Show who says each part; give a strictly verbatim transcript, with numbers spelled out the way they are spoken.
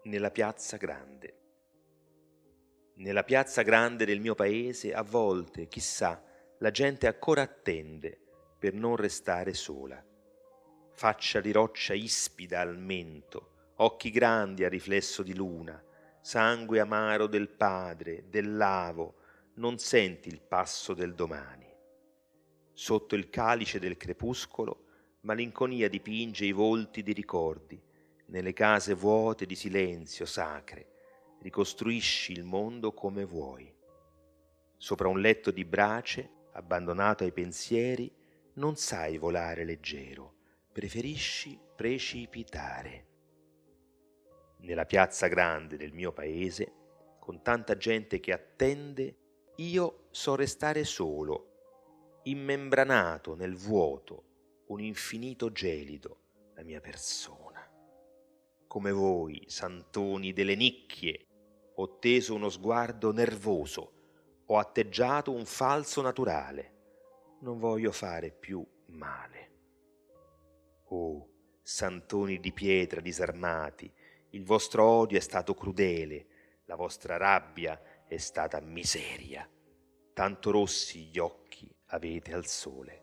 Speaker 1: Nella piazza grande. Nella piazza grande del mio paese, a volte, chissà, la gente ancora attende per non restare sola. Faccia di roccia ispida al mento, occhi grandi a riflesso di luna, sangue amaro del padre, del lavo, non senti il passo del domani. Sotto il calice del crepuscolo, malinconia dipinge i volti di ricordi, nelle case vuote di silenzio sacre, ricostruisci il mondo come vuoi. Sopra un letto di brace, abbandonato ai pensieri, non sai volare leggero, preferisci precipitare. Nella piazza grande del mio paese, con tanta gente che attende, io so restare solo, immembranato nel vuoto, un infinito gelido, la mia persona. Come voi, santoni delle nicchie, ho teso uno sguardo nervoso, ho atteggiato un falso naturale. Non voglio fare più male. Oh, santoni di pietra disarmati, il vostro odio è stato crudele, la vostra rabbia è stata miseria. Tanto rossi gli occhi avete al sole.